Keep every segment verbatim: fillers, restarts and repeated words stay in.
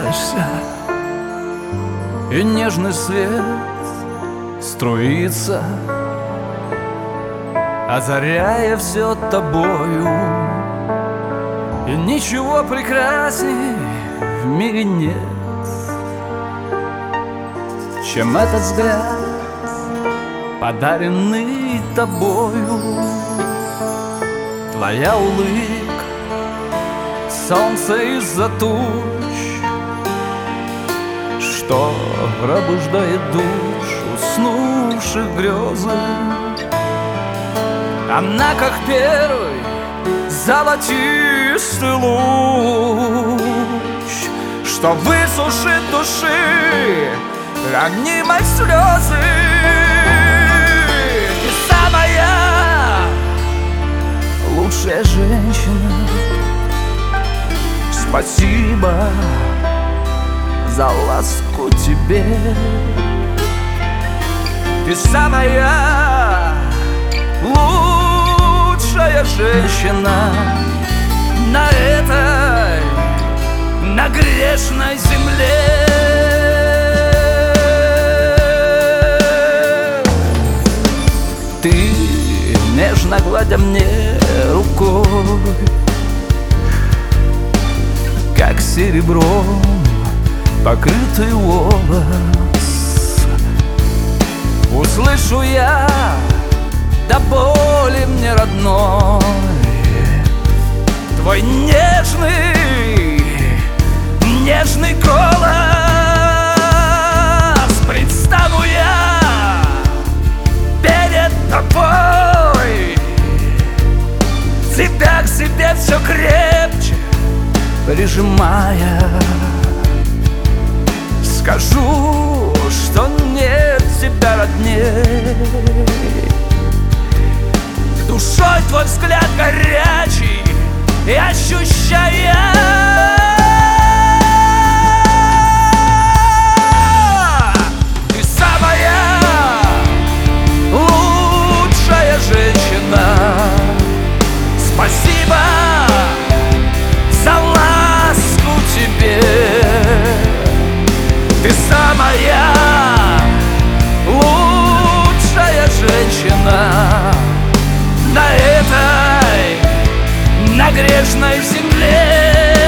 улыбаешься, и нежный свет струится, озаряя все тобою. И ничего прекрасней в мире нет, чем этот взгляд, подаренный тобою. Твоя улыбка, солнце из-за туч, что пробуждает душ уснувших грезы. Она, как первый золотистый луч, что высушит души ранимой слезы. Ты самая лучшая женщина. Спасибо за ласку тебе. Ты самая лучшая женщина на этой, на грешной земле. Ты, нежно гладя мне рукой, как серебром покрытый волос, услышу я до боли мне родной твой нежный, нежный голос. Предстану я перед тобой, тебя к себе все крепче прижимая. Скажу, что нет тебя родней. Душой твой взгляд горячий и ощущая ты самая лучшая женщина. Спасибо за ласку тебе. Ты самая лучшая женщина на этой, на грешной земле.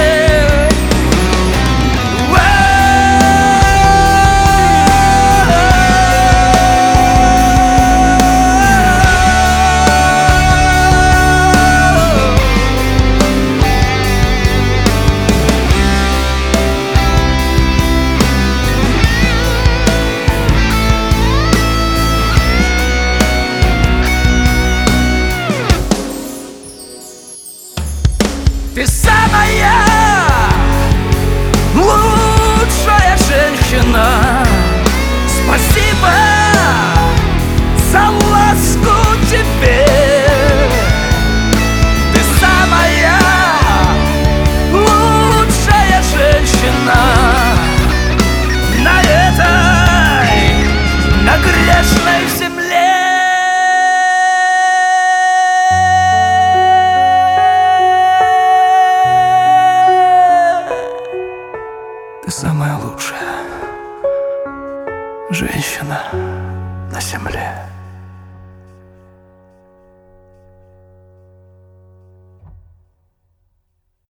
Ты самая лучшая женщина. Спасибо за ласку тебе. Ты самая лучшая женщина на этой, на грешной земле. Ты самая лучшая женщина на земле.